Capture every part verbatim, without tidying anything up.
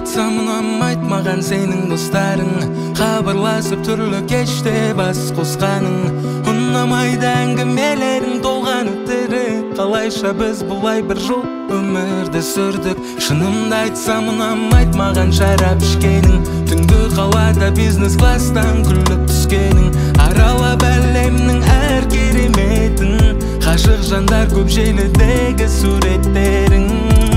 айтсам ұнамайт маған сенің достарың, хабарласып түрлі кеште бас қосқаның. Ұнамайды әңгімелерің толған өтірік, қалайша біз бұлай бір жол өмірді сүрдік. Шынымды айтсам ұнамайт маған шарап ішкенің, түнгі қалада бизнес класстан күліп түскенің. Аралап әлемнің әр кереметін, ғашық жандар көп желідегі суреттерің.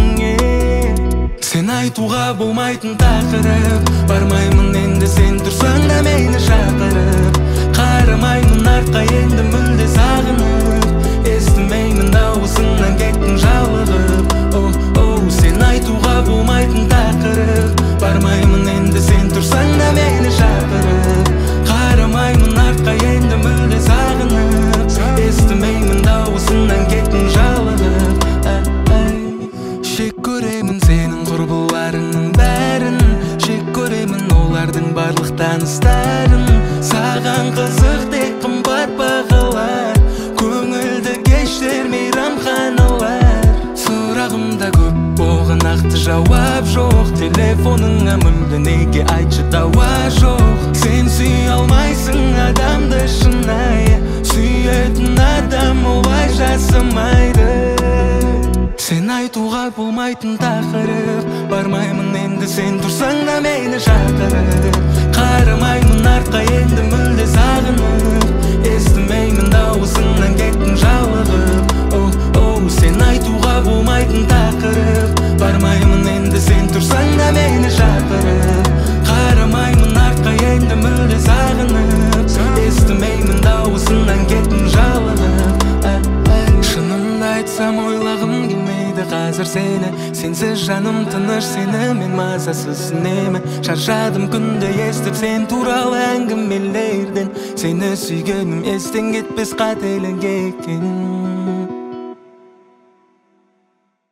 Сен айтуға болмайтын тақырып, бармаймын енді сен тұрсаң да мені шақырып. Қарамаймын артқа енді мүлде сағынып, естімеймін дауысыңнан кеттің жалығып. Оу, оу, сен айтуға болмайтын тақырып, бармаймын енді сен тұрсаң да мені шақырып. Қарамаймын артқа енді мүлде сағынып, естімеймін дауысыңнан кеттің жалығып. Жек көремін сенің құрбыларыңның бәрін, жек көремін олардың барлық таныстарын. Саған қызық тек қымбат бағалар, көңілді кештер мейрамханалар. Сұрағымда көп оған нақты жауап жоқ, телефоныңа мүлде неге айтшы дауа жоқ. Сен сүй алмайсың адамды шынайы, сүйетін адам олай жасамайды. Сен айтуға болмайтын тақырып, бармаймын енді сен тұрсаң да мені шақырып. Қарамаймын артқа енді мүлде сағынып, естімеймін дауысыңнан кеттің жалығып. Оу, оу, сен айтуға болмайтын тақырып, бармаймын енді сен тұрсаң да мені шақырып. Қарамаймын артқа енді мүлде сағынып, естімеймін дауысыңнан кеттің жалығып. Шынымды айтсам ойлағым келмейді қазір сені, сенсіз жаным тыныш, сені мен мазасыз үнемі. Шаршадым күнде естіп сен туралы әңгімелерден, сені сүйгенім естен кетпес қателік екен.